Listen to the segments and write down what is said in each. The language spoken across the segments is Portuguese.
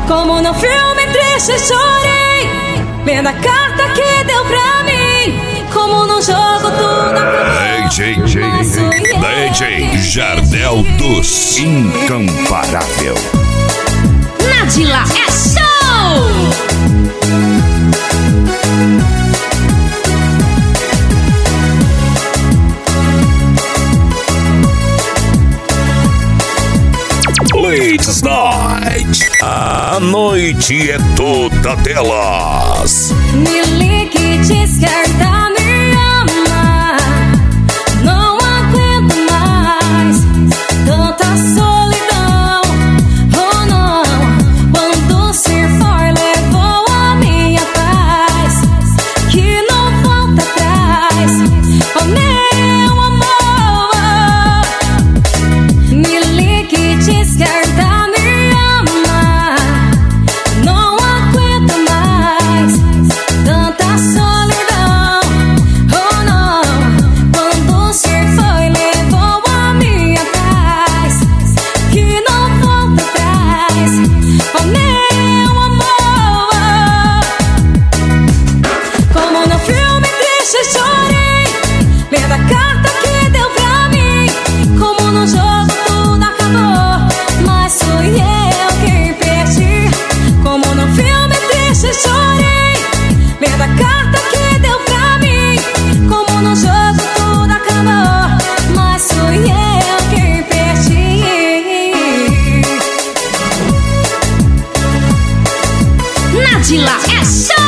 Como no filme triste chorei, lendo a carta que deu pra mim. Como no jogo tudo DJ Jardel dos Incomparável. Nadila é show! Ladies Night, a noite é toda delas. Me ligue, descarta, me ama. Não aguento mais tanta solidão. Oh não, quando se for levou a minha paz, que não volta atrás. Oh meu amor, me ligue, descarta, me ama. Não aguento mais tanta solidão. Oh não, quando se foi levou a minha paz, que não volta atrás. Oh meu amor, como no filme triste chorei, lendo a carta que deu pra mim. Como no jogo tudo acabou, mas fui eu quem perdi. Como no filme triste chorei, lendo a carta que deu pra mim. Como no jogo tudo acabou, mas fui eu quem perdi. Nadila é show!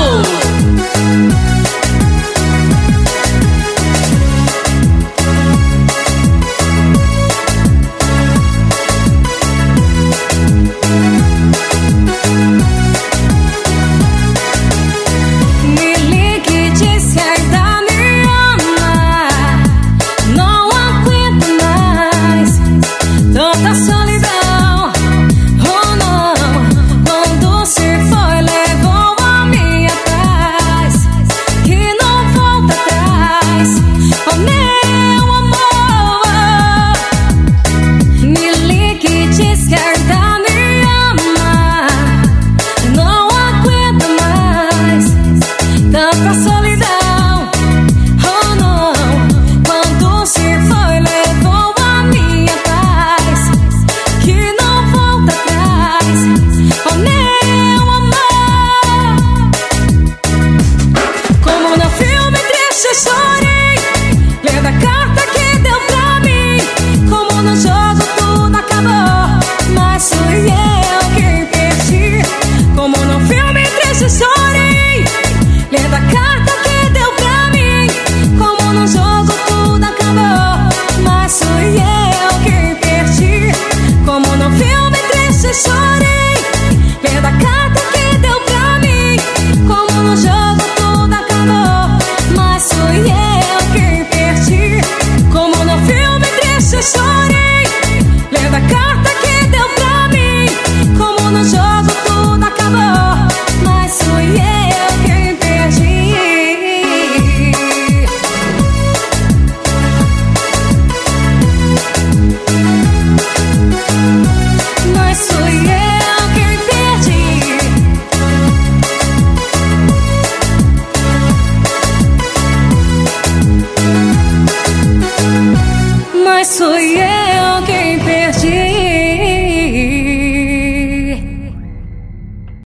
Me ligue, descarta, me ama. Não aguento mais tanta solidão. Oh não, quando se foi levou a minha paz, que não volta atrás. Oh meu amor, me ligue, descarta, me ama. Não aguento mais tanta solidão. Oh não, quando se foi levou a minha paz, que não volta atrás. Oh meu amor, como no filme triste chorei, lendo a carta que deu pra mim. Como no jogo tudo acabou, mas fui eu quem perdi. Como no filme triste chorei, lendo a carta que deu pra mim. Como no jogo tudo acabou, mas fui eu quem perdi. Como no filme triste chorei.